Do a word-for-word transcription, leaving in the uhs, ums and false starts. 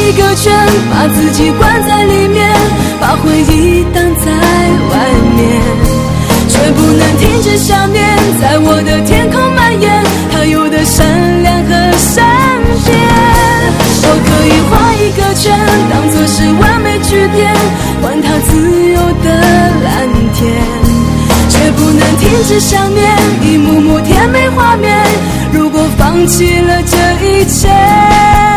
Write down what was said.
一个圈，把自己关在里面，把回忆挡在外面，却不能停止想念，在我的天空蔓延，它有的闪亮和闪电。我可以画一个圈，当作是完美句点，还它自由的蓝天，却不能停止想念，一幕幕甜美画面，如果放弃了这一切。